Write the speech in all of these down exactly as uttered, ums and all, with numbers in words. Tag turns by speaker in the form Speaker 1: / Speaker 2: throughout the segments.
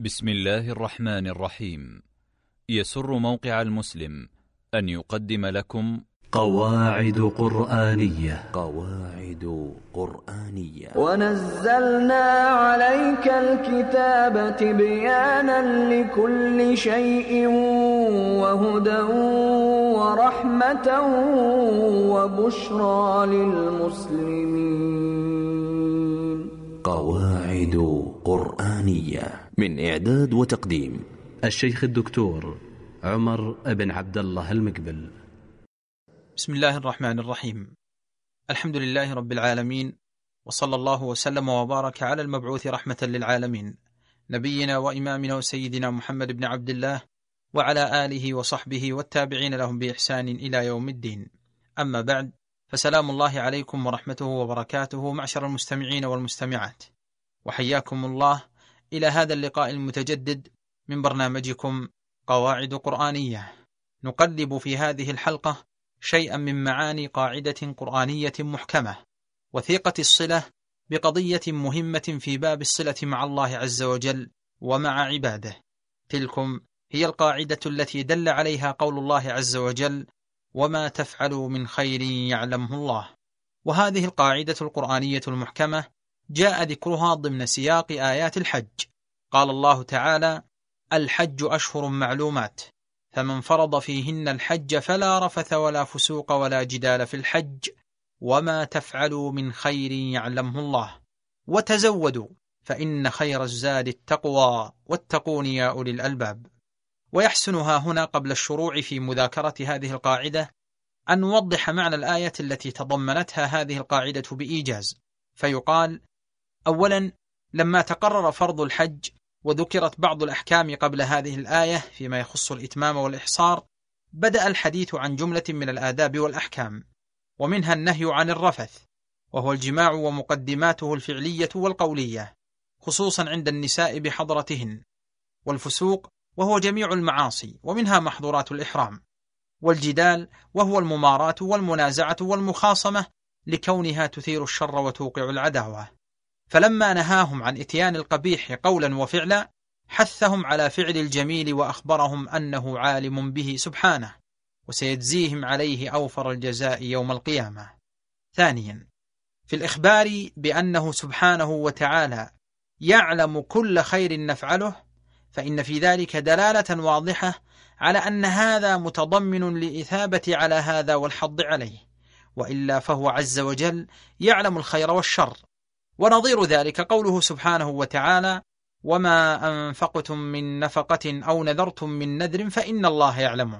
Speaker 1: بسم الله الرحمن الرحيم. يسر موقع المسلم أن يقدم لكم
Speaker 2: قواعد قرآنية
Speaker 3: قواعد قرآنية
Speaker 4: ونزلنا عليك الكتاب تبيانا لكل شيء وهدى ورحمة وبشرى للمسلمين.
Speaker 3: قواعد قرآنية من إعداد وتقديم
Speaker 2: الشيخ الدكتور عمر بن عبد الله المقبل.
Speaker 5: بسم الله الرحمن الرحيم. الحمد لله رب العالمين، وصلى الله وسلم وبارك على المبعوث رحمة للعالمين نبينا وإمامنا وسيدنا محمد بن عبد الله وعلى آله وصحبه والتابعين لهم بإحسان إلى يوم الدين. أما بعد، فسلام الله عليكم ورحمته وبركاته معشر المستمعين والمستمعات، وحياكم الله إلى هذا اللقاء المتجدد من برنامجكم قواعد قرآنية. نقلب في هذه الحلقة شيئا من معاني قاعدة قرآنية محكمة وثيقة الصلة بقضية مهمة في باب الصلة مع الله عز وجل ومع عباده. تلكم هي القاعدة التي دل عليها قول الله عز وجل: وما تفعلوا من خير يعلمه الله. وهذه القاعدة القرآنية المحكمة جاء ذكرها ضمن سياق آيات الحج. قال الله تعالى: الحج أشهر معلومات، فمن فرض فيهن الحج فلا رفث ولا فسوق ولا جدال في الحج، وما تفعلوا من خير يعلمه الله، وتزودوا فإن خير الزاد التقوى واتقون يا أولي الألباب. ويحسنها هنا قبل الشروع في مذاكرة هذه القاعدة أن نوضح معنى الآية التي تضمنتها هذه القاعدة بإيجاز. فيقال: أولا، لما تقرر فرض الحج وذكرت بعض الأحكام قبل هذه الآية فيما يخص الإتمام والإحصار، بدأ الحديث عن جملة من الآداب والأحكام، ومنها النهي عن الرفث، وهو الجماع ومقدماته الفعلية والقولية خصوصا عند النساء بحضرتهن، والفسوق وهو جميع المعاصي ومنها محظورات الإحرام، والجدال وهو المماراة والمنازعة والمخاصمة لكونها تثير الشر وتوقع العداوة. فلما نهاهم عن إتيان القبيح قولا وفعلا حثهم على فعل الجميل وأخبرهم أنه عالم به سبحانه وسيجزيهم عليه أوفر الجزاء يوم القيامة. ثانيا، في الإخبار بأنه سبحانه وتعالى يعلم كل خير نفعله، فإن في ذلك دلالة واضحة على أن هذا متضمن للإثابة على هذا والحض عليه، وإلا فهو عز وجل يعلم الخير والشر. ونظير ذلك قوله سبحانه وتعالى: وما أنفقتم من نفقة أو نذرتم من نذر فإن الله يعلمه.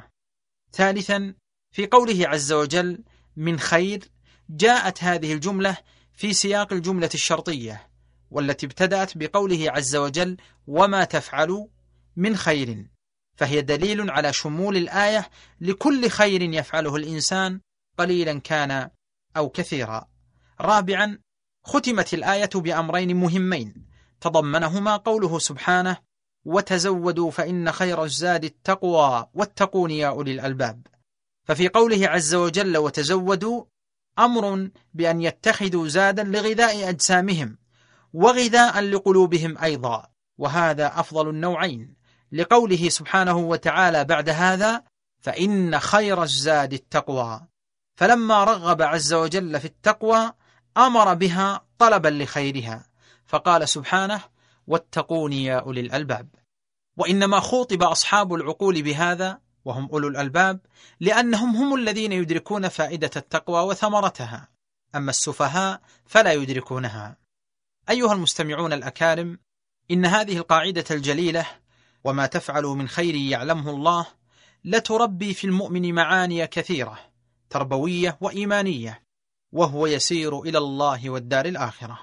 Speaker 5: ثالثا، في قوله عز وجل من خير، جاءت هذه الجملة في سياق الجملة الشرطية والتي ابتدأت بقوله عز وجل: وما تفعلوا من خير، فهي دليل على شمول الآية لكل خير يفعله الإنسان قليلا كان أو كثيرا. رابعا، ختمت الآية بأمرين مهمين تضمنهما قوله سبحانه: وتزودوا فإن خير الزاد التقوى واتقون يا أولي الألباب. ففي قوله عز وجل وتزودوا أمر بأن يتخذوا زادا لغذاء أجسامهم وغذاء لقلوبهم أيضا، وهذا أفضل النوعين، لقوله سبحانه وتعالى بعد هذا: فإن خير الزاد التقوى. فلما رغب عز وجل في التقوى أمر بها طلبا لخيرها، فقال سبحانه: واتقون يا أولي الألباب. وإنما خوطب أصحاب العقول بهذا وهم أولو الألباب لأنهم هم الذين يدركون فائدة التقوى وثمرتها، أما السفهاء فلا يدركونها. أيها المستمعون الأكارم، إن هذه القاعدة الجليلة وما تفعلوا من خير يعلمه الله لتربي في المؤمن معاني كثيرة تربوية وإيمانية، وهو يسير إلى الله والدار الآخرة.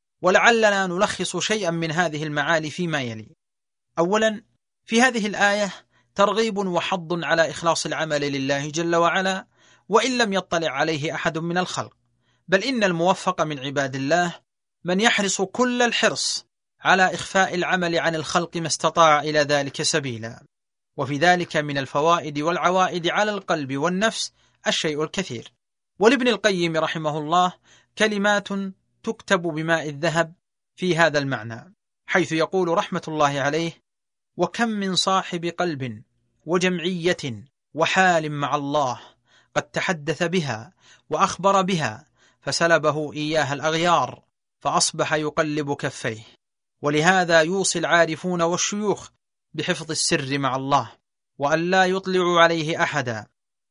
Speaker 5: ولعلنا نلخص شيئا من هذه المعاني فيما يلي. أولا، في هذه الآية ترغيب وحض على إخلاص العمل لله جل وعلا وإن لم يطلع عليه أحد من الخلق، بل إن الموفق من عباد الله من يحرص كل الحرص على إخفاء العمل عن الخلق ما استطاع إلى ذلك سبيلا. وفي ذلك من الفوائد والعوائد على القلب والنفس الشيء الكثير. ولابن القيم رحمه الله كلمات تكتب بماء الذهب في هذا المعنى، حيث يقول رحمة الله عليه: وكم من صاحب قلب وجمعية وحال مع الله قد تحدث بها وأخبر بها فسلبه إياها الأغيار فأصبح يقلب كفيه. ولهذا يوصي العارفون والشيوخ بحفظ السر مع الله وأن لا يطلعوا عليه أحدا،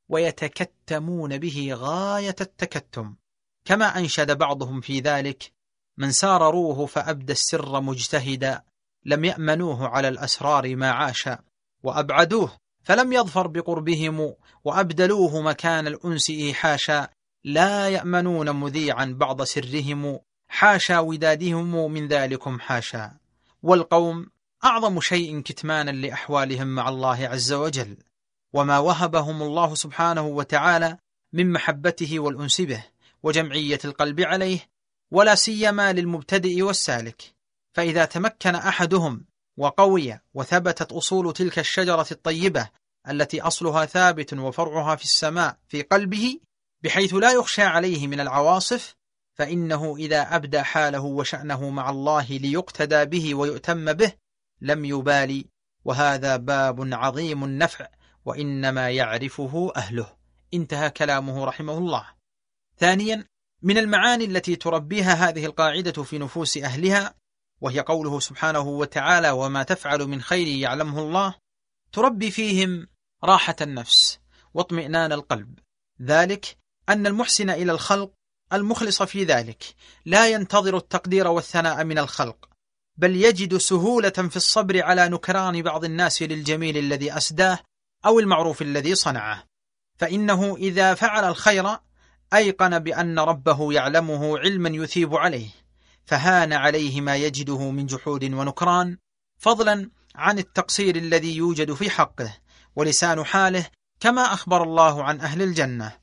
Speaker 5: ويتكتمون به غاية التكتم، كما أنشد بعضهم في ذلك: من سارروه فأبدى السر مجتهدا، لم يأمنوه على الأسرار ما عاشا، وأبعدوه فلم يظفر بقربهم، وأبدلوه مكان الأنس إيحاشا، لا يأمنون مذيعا بعض سرهم، حاشا ودادهم من ذلكم حاشا. والقوم أعظم شيء كتمانا لأحوالهم مع الله عز وجل، وما وهبهم الله سبحانه وتعالى من محبته والأنس به وجمعية القلب عليه، ولا سيما للمبتدئ والسالك. فإذا تمكن أحدهم وقوي وثبتت أصول تلك الشجرة الطيبة التي أصلها ثابت وفرعها في السماء في قلبه، بحيث لا يخشى عليه من العواصف، فإنه إذا أبدى حاله وشأنه مع الله ليقتدى به ويؤتم به لم يبالي، وهذا باب عظيم النفع وإنما يعرفه أهله. انتهى كلامه رحمه الله. ثانيا، من المعاني التي تربيها هذه القاعدة في نفوس أهلها، وهي قوله سبحانه وتعالى: وما تفعل من خير يعلمه الله، تربي فيهم راحة النفس واطمئنان القلب. ذلك أن المحسن إلى الخلق المخلص في ذلك لا ينتظر التقدير والثناء من الخلق، بل يجد سهولة في الصبر على نكران بعض الناس للجميل الذي أسداه أو المعروف الذي صنعه، فإنه إذا فعل الخير أيقن بأن ربه يعلمه علما يثيب عليه، فهان عليه ما يجده من جحود ونكران، فضلا عن التقصير الذي يوجد في حقه. ولسان حاله كما أخبر الله عن أهل الجنة: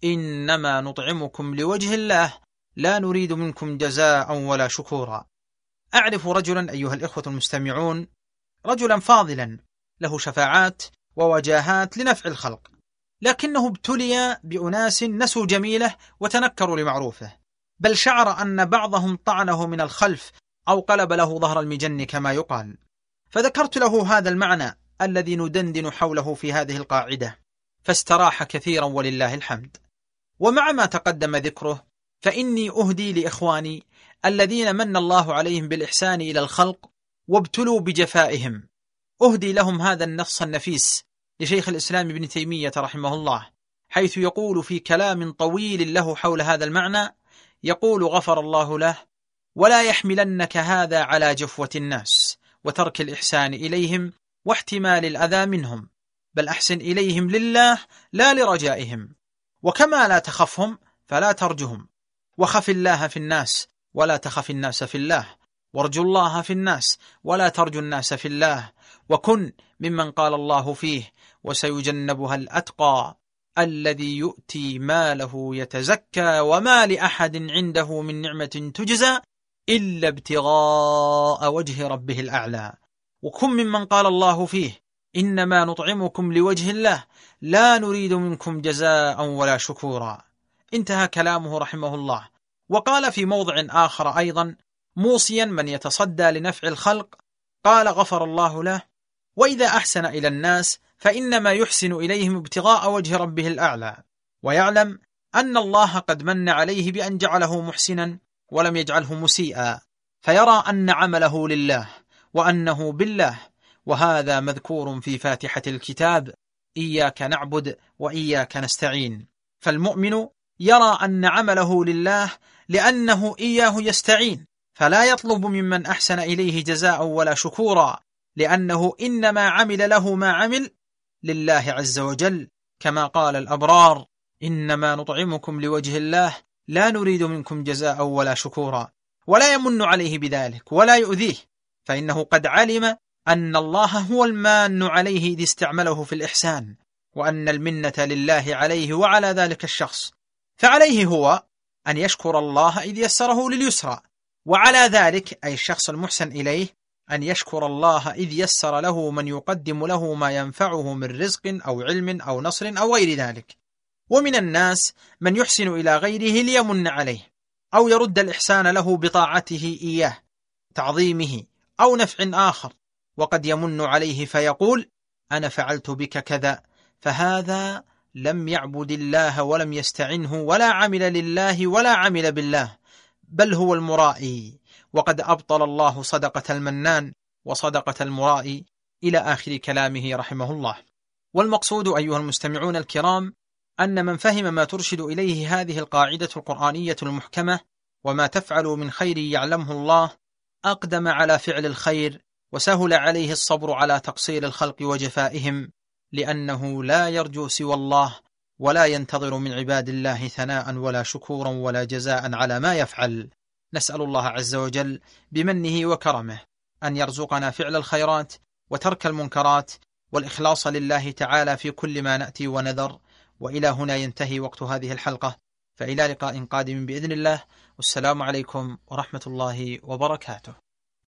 Speaker 5: إنما نطعمكم لوجه الله لا نريد منكم جزاء ولا شكورا. أعرف رجلا أيها الإخوة المستمعون، رجلا فاضلا له شفاعات ووجاهات لنفع الخلق، لكنه ابتلي بأناس نسوا جميله وتنكروا لمعروفه، بل شعر أن بعضهم طعنه من الخلف أو قلب له ظهر المجن كما يقال. فذكرت له هذا المعنى الذي ندندن حوله في هذه القاعدة، فاستراح كثيرا ولله الحمد. ومع ما تقدم ذكره، فإني أهدي لإخواني الذين من الله عليهم بالإحسان إلى الخلق وابتلوا بجفائهم، أهدي لهم هذا النص النفيس لشيخ الإسلام ابن تيمية رحمه الله، حيث يقول في كلام طويل له حول هذا المعنى، يقول غفر الله له: ولا يحملنك هذا على جفوة الناس وترك الإحسان إليهم واحتمال الأذى منهم، بل أحسن إليهم لله لا لرجائهم، وكما لا تخفهم فلا ترجهم، وخف الله في الناس ولا تخف الناس في الله، وارجو الله في الناس ولا ترجو الناس في الله، وكن ممن قال الله فيه: وسيجنبها الأتقى الذي يؤتي ماله يتزكى وما لأحد عنده من نعمة تجزى إلا ابتغاء وجه ربه الأعلى، وكن ممن قال الله فيه: إنما نطعمكم لوجه الله لا نريد منكم جزاء ولا شكورا. انتهى كلامه رحمه الله. وقال في موضع آخر أيضا موصيا من يتصدى لنفع الخلق، قال غفر الله له: وإذا أحسن إلى الناس فإنما يحسن إليهم ابتغاء وجه ربه الأعلى، ويعلم أن الله قد من عليه بأن جعله محسنا ولم يجعله مسيئا، فيرى أن عمله لله وأنه بالله، وهذا مذكور في فاتحة الكتاب: إياك نعبد وإياك نستعين. فالمؤمن يرى أن عمله لله لأنه إياه يستعين، فلا يطلب ممن أحسن إليه جزاء ولا شكورا، لأنه إنما عمل له ما عمل لله عز وجل، كما قال الأبرار: إنما نطعمكم لوجه الله لا نريد منكم جزاء ولا شكورا. ولا يمن عليه بذلك ولا يؤذيه، فإنه قد علم أن الله هو المان عليه إذ استعمله في الإحسان، وأن المنة لله عليه وعلى ذلك الشخص، فعليه هو أن يشكر الله إذ يسره لليسرى، وعلى ذلك أي الشخص المحسن إليه أن يشكر الله إذ يسر له من يقدم له ما ينفعه من رزق أو علم أو نصر أو غير ذلك. ومن الناس من يحسن إلى غيره ليمن عليه أو يرد الإحسان له بطاعته إياه، تعظيمه أو نفع آخر، وقد يمن عليه فيقول أنا فعلت بك كذا، فهذا لم يعبد الله ولم يستعنه ولا عمل لله ولا عمل بالله، بل هو المرائي، وقد أبطل الله صدقة المنان وصدقة المرائي، إلى آخر كلامه رحمه الله. والمقصود أيها المستمعون الكرام أن من فهم ما ترشد إليه هذه القاعدة القرآنية المحكمة وما تفعل من خير يعلمه الله أقدم على فعل الخير، وسهل عليه الصبر على تقصير الخلق وجفائهم، لأنه لا يرجو سوى الله ولا ينتظر من عباد الله ثناء ولا شكورا ولا جزاء على ما يفعل. نسأل الله عز وجل بمنه وكرمه أن يرزقنا فعل الخيرات وترك المنكرات والإخلاص لله تعالى في كل ما نأتي ونذر. وإلى هنا ينتهي وقت هذه الحلقة، فإلى لقاء قادم بإذن الله، والسلام عليكم ورحمة الله وبركاته.